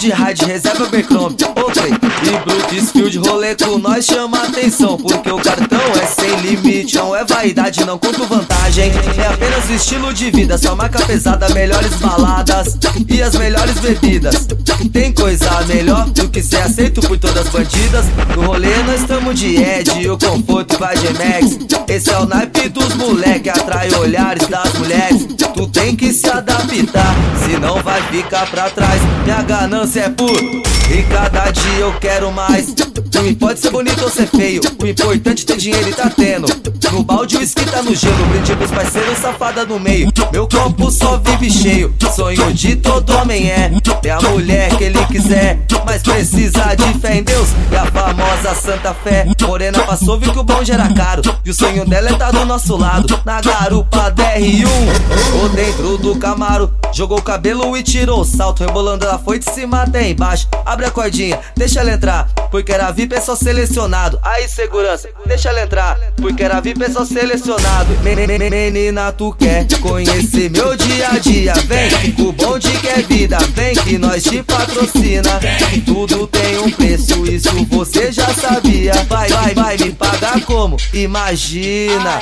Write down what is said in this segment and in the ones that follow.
de rádio, reserva Becromp, ok. E Brooksfield rolê com nós chama atenção, porque o cartão é sem limite, não é vaidade, não conto vantagem. É apenas o estilo de vida, só marca pesada, melhores baladas e as melhores bebidas. Tem coisa melhor do que ser aceito por todas as bandidas. No rolê nós estamos de Ed, o conforto vai de Max. Esse é o naipe dos moleque, atrai olhares das mulheres. Tu tem que se adaptar, senão vai ficar pra trás. Minha ganância é pura e cada dia eu quero mais. Não importa ser bonito ou ser feio, o importante é ter dinheiro e tá tendo. No balde o whisky tá no gelo, brinde pros parceiros, safada no meio. Meu copo só vive cheio, sonho de todo homem é ter a mulher que ele quiser, mas precisa de fé em Deus e a famosa Santa Fé. Morena passou, viu que o bonde era caro e o sonho dela é tá do nosso lado, na garupa DR1 ou dentro do Camaro. Jogou o cabelo e tirou o salto, rebolando ela foi de cima até embaixo. Abre a cordinha, deixa ela entrar, porque era VIP é só selecionado. Aí segurança, deixa ela entrar, porque era VIP é só selecionado. Menina, tu quer conhecer meu dia a dia? Vem, o bonde que é vida, vem que nós te patrocina. Tudo tem um preço, isso você já sabia. Vai me pagar como? Imagina,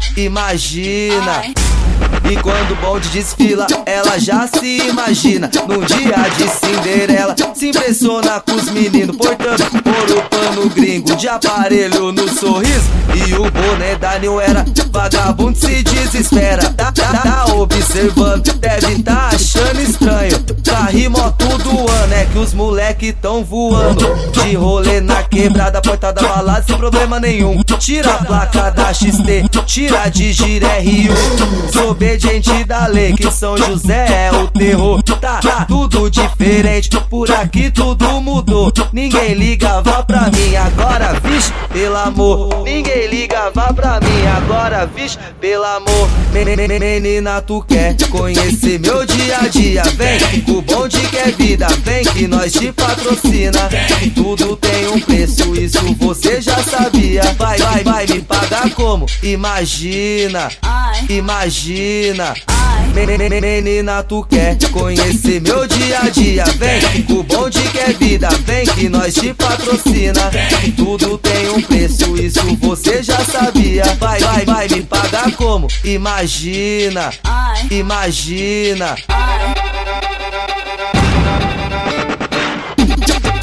imagina. E quando o bonde desfila, ela já se imagina num dia de Cinderela, se impressiona com os meninos portando ouro, pano gringo de aparelho no sorriso. E o boné da New Era, vagabundo se desespera. Tá observando, deve tá achando estranho. Carro e moto do ano, é que os moleque tão voando. De rolê na quebrada, porta da balada sem problema nenhum. Tira a placa da XT, tira de gira R1. Sou obediente da lei, que São José é o terror. Tá tudo diferente, por aqui tudo mudou. Ninguém ligava pra mim, agora vixe, pelo amor. Ninguém ligava pra mim, agora vixe, pelo amor. Menina, tu quer conhecer meu dia a dia? Vem, o bonde que é vida, vem que nós te patrocina. Tudo tem um preço, isso você já sabia. Vai me pagar como? Imagina, imagina. Menina, tu quer conhecer meu dia a dia? Vem, o bonde que é vida, vem que nós te patrocina. Tudo tem um preço, isso você já sabia. Vai me pagar como? Imagina, imagina.